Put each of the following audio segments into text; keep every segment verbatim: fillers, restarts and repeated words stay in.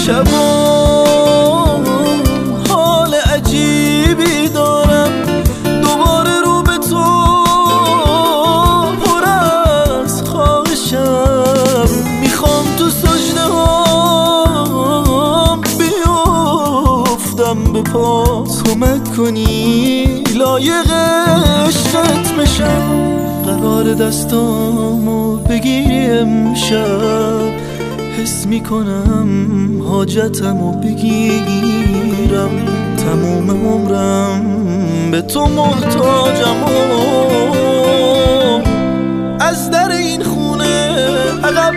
شبا حال عجیبی دارم، دوباره رو به تو پر از خواهشم. میخوام تو سجده هام بیفتم به پاس، کمک کنی لایق عشقت بشم. قرار دستامو بگیری امشب، حس میکنم حاجتمو بگیرم. تموم عمرم به تو محتاجم و از در این خونه عقب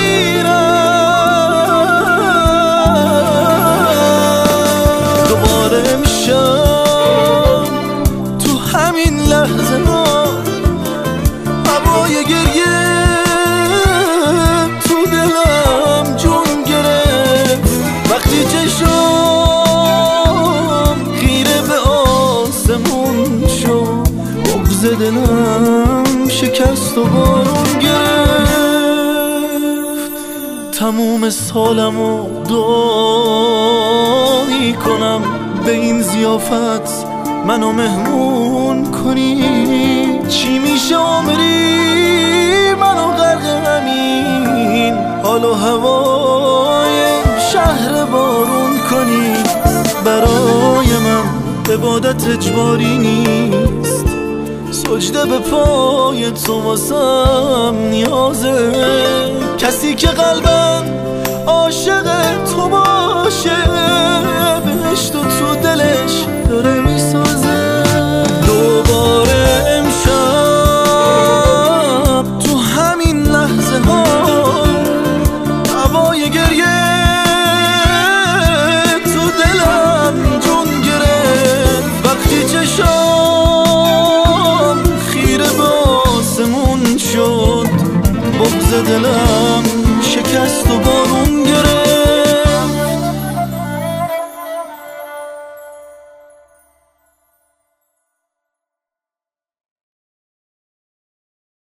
نمیرم. دوباره امشب تو همین لحظه ها هوای گریه تو دلم جون گرفت. وقتی چشم خیره به آسمون شد، بغض دلم شکست و بارون گرفت. تموم سالمو دعا میکنم به این ضیافت منو مهمون کنی. چی میشه عمری منو غرق همین حال و هوای شهر بارون کنی. برای من عبادت اجباری نیست، سجده به پای تو واسم نیازه. کسی که قلبم عاشق تو باشه، بهشت و تو دلش داره میسازه.